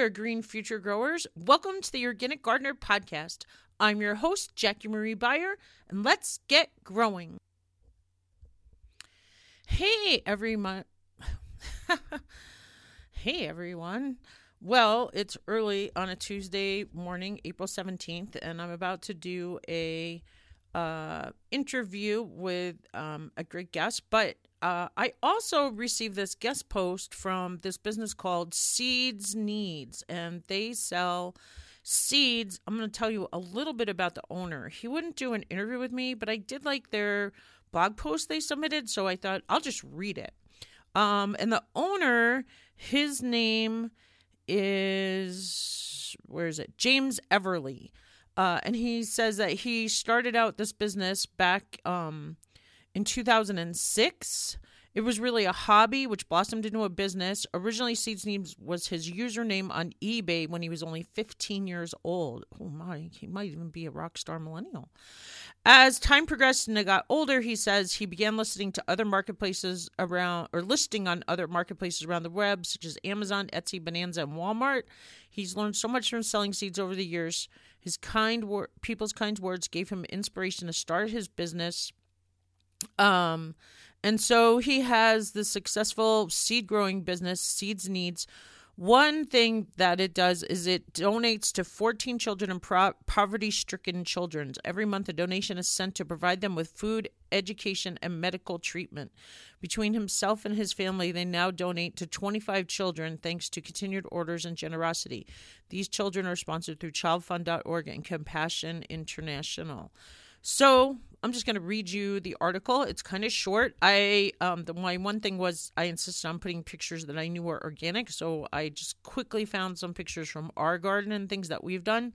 there, green future growers. Welcome to the Organic Gardener Podcast. I'm your host, Jackie Marie Beyer, and let's get growing. Hey, everyone. Hey, everyone. Well, it's early on a Tuesday morning, April 17th, and I'm about to do a interview with a great guest, but I also received this guest post from this business called Seeds Needs, and they sell seeds. I'm going to tell you a little bit about the owner. He wouldn't do an interview with me, but I did like their blog post they submitted, so I thought I'll just read it. And the owner, his name is, James Everly. And he says that he started out this business back in 2006. It was really a hobby, which blossomed into a business. Originally, Seeds Needs was his username on eBay when he was only 15 years old. Oh my, he might even be a rock star millennial. As time progressed and it got older, he says he began listing on other marketplaces around the web, such as Amazon, Etsy, Bonanza, and Walmart. He's learned so much from selling seeds over the years. His people's kind words gave him inspiration to start his business. And so he has the successful seed growing business, Seeds Needs. One thing that it does is it donates to 14 children and poverty-stricken children. Every month, a donation is sent to provide them with food, education, and medical treatment. Between himself and his family, they now donate to 25 children thanks to continued orders and generosity. These children are sponsored through childfund.org and Compassion International. So I'm just going to read you the article. It's kind of short. My one thing was I insisted on putting pictures that I knew were organic. So I just quickly found some pictures from our garden and things that we've done.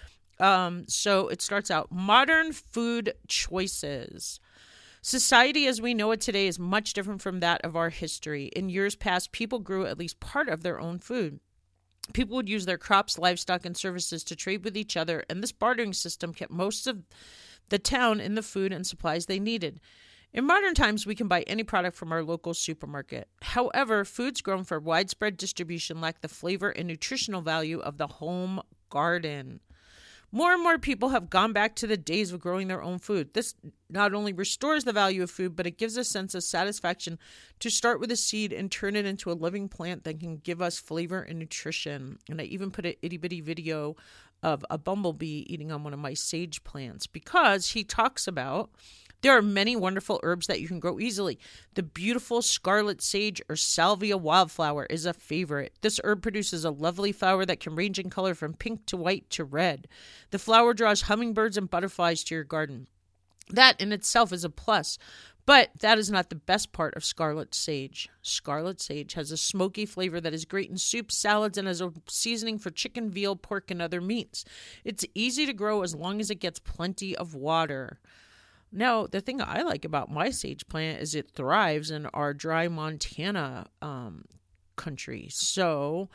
So it starts out, modern food choices. Society as we know it today is much different from that of our history. In years past, people grew at least part of their own food. People would use their crops, livestock, and services to trade with each other, and this bartering system kept most of the town in the food and supplies they needed. In modern times, we can buy any product from our local supermarket. However, foods grown for widespread distribution lack the flavor and nutritional value of the home garden. More and more people have gone back to the days of growing their own food. This not only restores the value of food, but it gives a sense of satisfaction to start with a seed and turn it into a living plant that can give us flavor and nutrition. And I even put an itty-bitty video of a bumblebee eating on one of my sage plants because he talks about there are many wonderful herbs that you can grow easily. The beautiful scarlet sage or salvia wildflower is a favorite. This herb produces a lovely flower that can range in color from pink to white to red. The flower draws hummingbirds and butterflies to your garden. That in itself is a plus. But that is not the best part of scarlet sage. Scarlet sage has a smoky flavor that is great in soups, salads, and as a seasoning for chicken, veal, pork, and other meats. It's easy to grow as long as it gets plenty of water. Now, the thing I like about my sage plant is it thrives in our dry Montana country. So,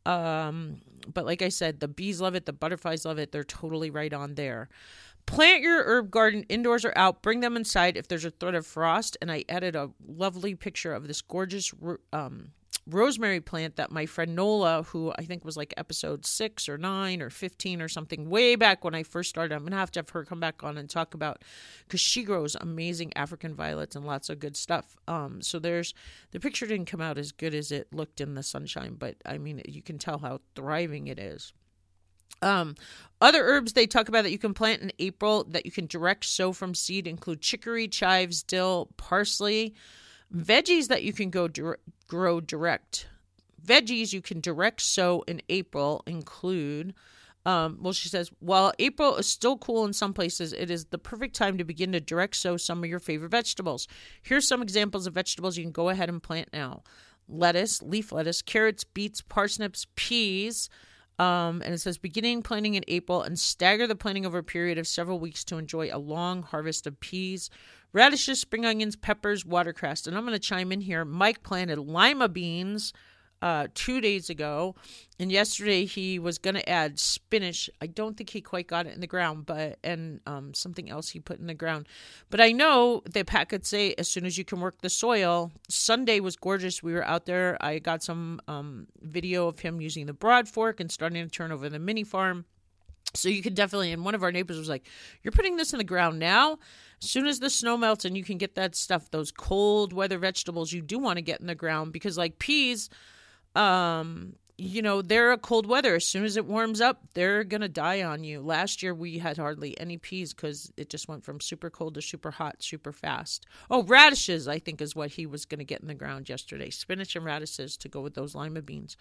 but like I said, the bees love it, the butterflies love it. They're totally right on there. Plant your herb garden indoors or out. Bring them inside if there's a threat of frost. And I added a lovely picture of this gorgeous rosemary plant that my friend Nola, who I think was like episode 6 or 9 or 15 or something way back when I first started. I'm going to have her come back on and talk about, because she grows amazing African violets and lots of good stuff. So the picture didn't come out as good as it looked in the sunshine, but I mean, you can tell how thriving it is. Other herbs they talk about that you can plant in April that you can direct sow from seed include chicory, chives, dill, parsley. Veggies that you can grow direct. Veggies you can direct sow in April include, she says, while April is still cool in some places, it is the perfect time to begin to direct sow some of your favorite vegetables. Here's some examples of vegetables you can go ahead and plant now. Lettuce, leaf lettuce, carrots, beets, parsnips, peas. And it says beginning planting in April and stagger the planting over a period of several weeks to enjoy a long harvest of peas, radishes, spring onions, peppers, watercress. And I'm going to chime in here. Mike planted lima beans 2 days ago, and yesterday he was going to add spinach. I don't think he quite got it in the ground, and something else he put in the ground. But I know the packets say as soon as you can work the soil. Sunday was gorgeous. We were out there. I got some video of him using the broad fork and starting to turn over the mini farm. So you could definitely, and one of our neighbors was like, "You're putting this in the ground now? As soon as the snow melts and you can get that stuff, those cold weather vegetables you do want to get in the ground, because like peas, they're a cold weather. As soon as it warms up, they're going to die on you. Last year we had hardly any peas because it just went from super cold to super hot, super fast. Oh, radishes, I think, is what he was going to get in the ground yesterday. Spinach and radishes to go with those lima beans.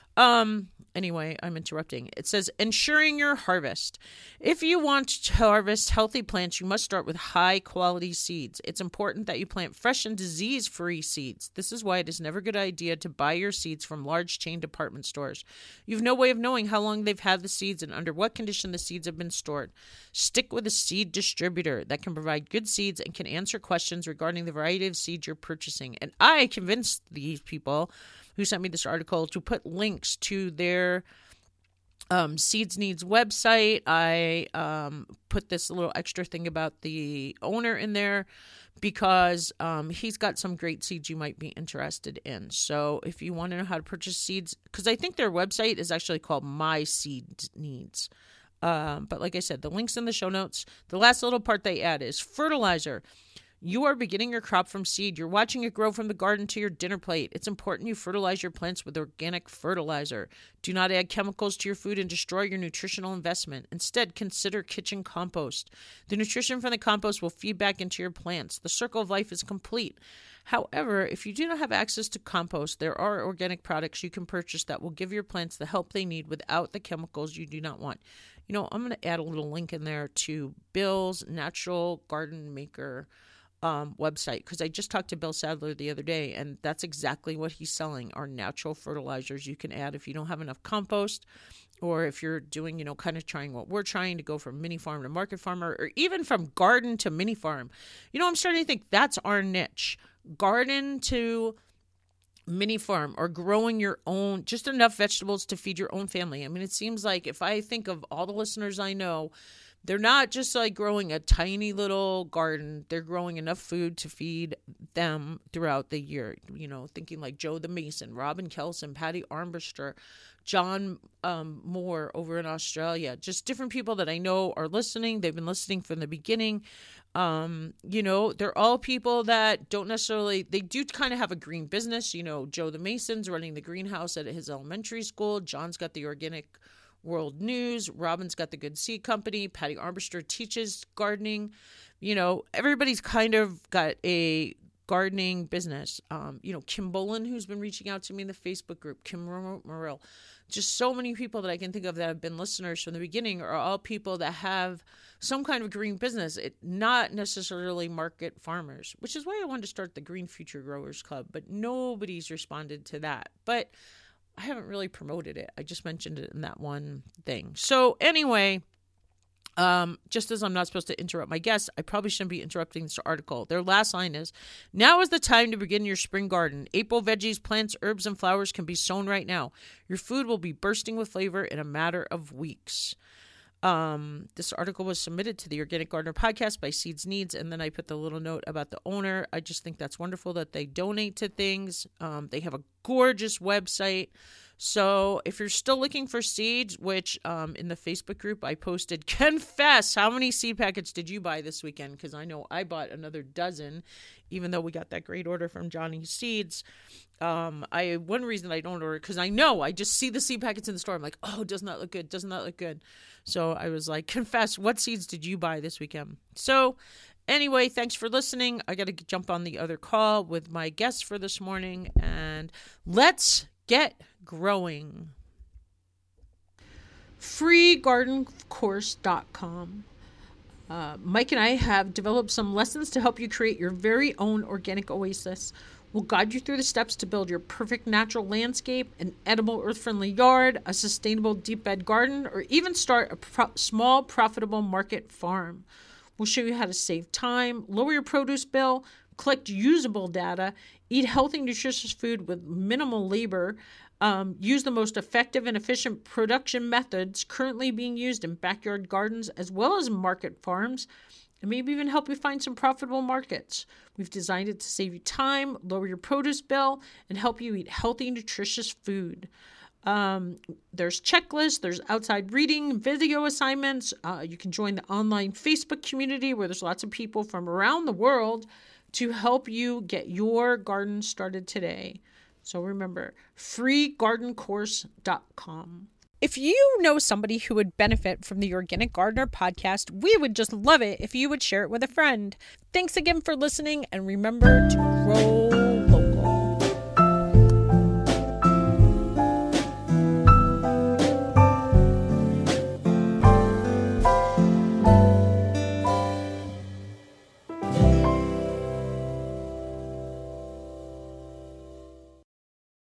Anyway, I'm interrupting. It says, ensuring your harvest. If you want to harvest healthy plants, you must start with high quality seeds. It's important that you plant fresh and disease-free seeds. This is why it is never a good idea to buy your seeds from large chain department stores. You have no way of knowing how long they've had the seeds and under what condition the seeds have been stored. Stick with a seed distributor that can provide good seeds and can answer questions regarding the variety of seeds you're purchasing. And I convinced these people who sent me this article to put links to their Seeds Needs website. I put this little extra thing about the owner in there because he's got some great seeds you might be interested in. So if you want to know how to purchase seeds, because I think their website is actually called My Seeds Needs. But like I said, the link's in the show notes. The last little part they add is fertilizer. You are beginning your crop from seed. You're watching it grow from the garden to your dinner plate. It's important you fertilize your plants with organic fertilizer. Do not add chemicals to your food and destroy your nutritional investment. Instead, consider kitchen compost. The nutrition from the compost will feed back into your plants. The circle of life is complete. However, if you do not have access to compost, there are organic products you can purchase that will give your plants the help they need without the chemicals you do not want. I'm going to add a little link in there to Bill's Natural Garden Maker website, because I just talked to Bill Sadler the other day, and that's exactly what he's selling are natural fertilizers you can add if you don't have enough compost, or if you're doing, kind of trying what we're trying to go from mini farm to market farmer, or even from garden to mini farm. I'm starting to think that's our niche, garden to mini farm, or growing your own, just enough vegetables to feed your own family. I mean, it seems like if I think of all the listeners I know, they're not just like growing a tiny little garden. They're growing enough food to feed them throughout the year. Thinking like Joe the Mason, Robin Kelson, Patty Armbruster, John Moore over in Australia. Just different people that I know are listening. They've been listening from the beginning. They're all people that don't necessarily, they do kind of have a green business. Joe the Mason's running the greenhouse at his elementary school. John's got the Organic World News. Robin's got the Good Seed Company. Patty Armbruster teaches gardening. Everybody's kind of got a gardening business. Kim Bolin, who's been reaching out to me in the Facebook group, Kim Morrill. Just so many people that I can think of that have been listeners from the beginning are all people that have some kind of green business, not necessarily market farmers, which is why I wanted to start the Green Future Growers Club, but nobody's responded to that. But I haven't really promoted it. I just mentioned it in that one thing. So anyway, just as I'm not supposed to interrupt my guests, I probably shouldn't be interrupting this article. Their last line is, now is the time to begin your spring garden. April veggies, plants, herbs, and flowers can be sown right now. Your food will be bursting with flavor in a matter of weeks. This article was submitted to the Organic Gardener podcast by Seeds Needs, and then I put the little note about the owner. I just think that's wonderful that they donate to things. They have a gorgeous website. So if you're still looking for seeds, which in the Facebook group I posted, confess, how many seed packets did you buy this weekend? Because I know I bought another dozen, even though we got that great order from Johnny's Seeds. One reason I don't order, because I just see the seed packets in the store. I'm like, oh, doesn't that look good? Doesn't that look good? So I was like, confess, what seeds did you buy this weekend? So anyway, thanks for listening. I got to jump on the other call with my guests for this morning, and let's get growing. freegardencourse.com. Mike and I have developed some lessons to help you create your very own organic oasis. We'll guide you through the steps to build your perfect natural landscape, an edible earth-friendly yard, a sustainable deep bed garden, or even start a small profitable market farm. We'll show you how to save time, lower your produce bill, collect usable data, eat healthy, nutritious food with minimal labor, use the most effective and efficient production methods currently being used in backyard gardens as well as market farms, and maybe even help you find some profitable markets. We've designed it to save you time, lower your produce bill, and help you eat healthy, nutritious food. There's checklists, there's outside reading, video assignments. You can join the online Facebook community where there's lots of people from around the world to help you get your garden started today. So remember, freegardencourse.com. If you know somebody who would benefit from the Organic Gardener podcast, we would just love it if you would share it with a friend. Thanks again for listening, and remember to grow